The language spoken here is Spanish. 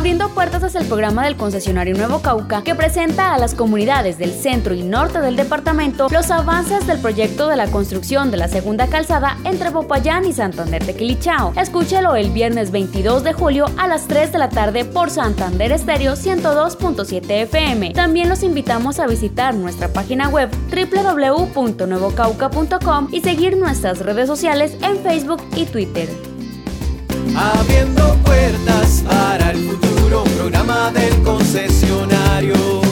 Abriendo puertas es el programa del concesionario Nuevo Cauca que presenta a las comunidades del centro y norte del departamento los avances del proyecto de la construcción de la segunda calzada entre Popayán y Santander de Quilichao. Escúchelo el viernes 22 de julio a las 3 de la tarde por Santander Estéreo 102.7 FM. También los invitamos a visitar nuestra página web www.nuevocauca.com y seguir nuestras redes sociales en Facebook y Twitter. Abriendo puertas para el futuro, programa del concesionario.